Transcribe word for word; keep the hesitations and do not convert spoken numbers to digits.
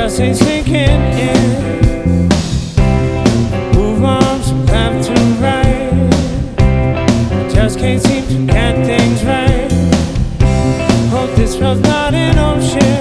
just ain't sinking in. Move on from left to right. I just can't seem to get things right. Hope this was not an ocean.